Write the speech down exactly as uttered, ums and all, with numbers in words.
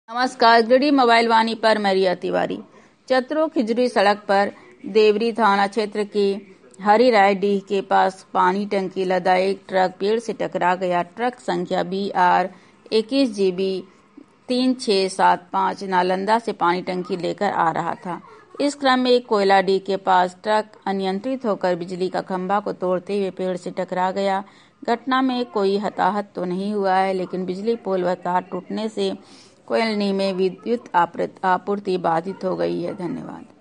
नमस्कार, greedy mobile वाणी पर मैं रिया तिवारी। चतरो खिजरी सड़क पर देवरी थाना क्षेत्र के हरी राय डीह के पास पानी टंकी लदा एक ट्रक पेड़ से टकरा गया। ट्रक संख्या बी आर इक्कीस जी बी तीन छह सात पाँच नालंदा से पानी टंकी लेकर आ रहा था। इस क्रम में एक कोयला डीह के पास ट्रक अनियंत्रित होकर बिजली का खंभा को तोड़ते हुए पेड़ से टकरा गया। घटना में कोई हताहत तो नहीं हुआ है, लेकिन बिजली पोल व तार टूटने से कोयलनी में विद्युत आपूर्ति बाधित हो गई है। धन्यवाद।